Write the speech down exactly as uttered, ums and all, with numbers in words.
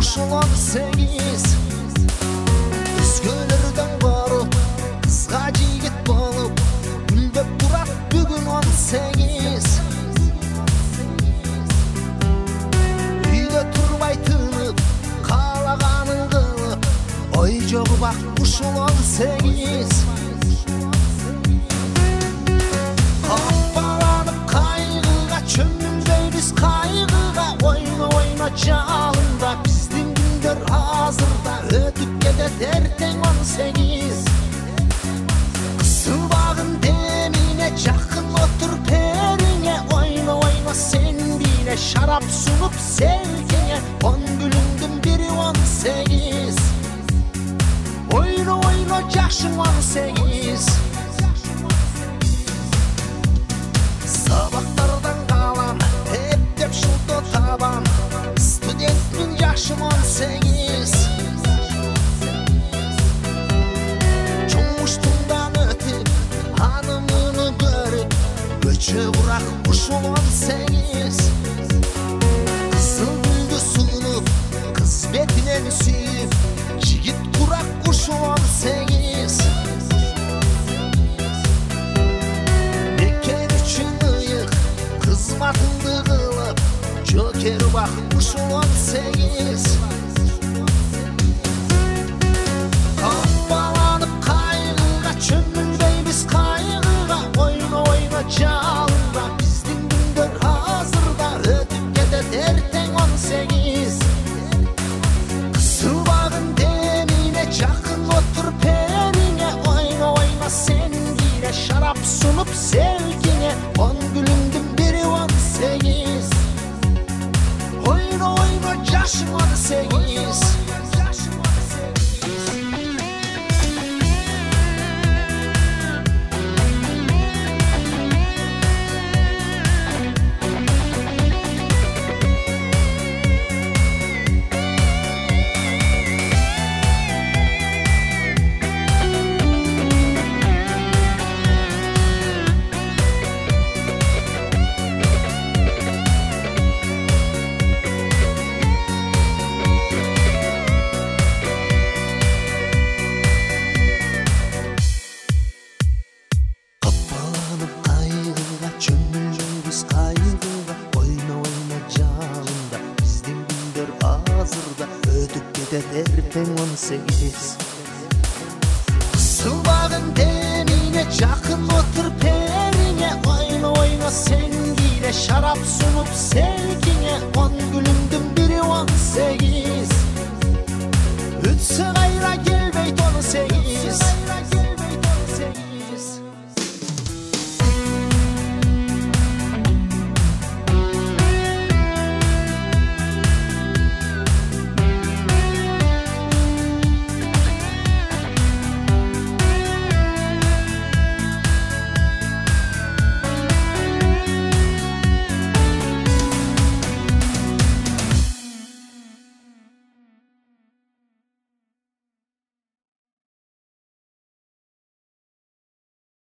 ушул он сегиз. Өзгөлөрдөн коруп кызга жигит болуп гүлдөп турат бүгүн он сегиз. Үйдө турбай тынып каалаганын кылып ой жогу бак ушул он сегиз. Капаланып кайгыга чөмүлбөйбүз кайгыга ойно ойно жалында биздин күндөр азырда өтүп кетет эртең он сегиз. Кысылбагын демине жакын отур периңе ойно ойно сен бийле шарап сунуп селкиңе он күлүңдүн бири он сегиз. Ойно ойно жашың он сегиз. Сабактардан калам эптеп шулто табам студентмин жашым он сегиз. Жумуштундан өтүп аны муну көрүп көчө бурак ушул он сегиз. Кызыл гүлдү сунуп кыз бетинен сүйүп жигит курак ушул он сегиз. Бекер үчүн ыйык кызматыңды кылып жокер бак ушул он сегиз. Капаланып кайгыга чөмүлбөйбүз кайгыга ойно ойно жалында биздин күндөр азырда өтүп кетет эртең он сегиз. Кысылбагын демине жакын отур периңе ойно ойно сен бийле шарап сунуп селкиңе он күлүңдүн бири он сегиз. Ойно ойно жашың он сегиз. Эртең он сегиз. Кысылбагын демине жакын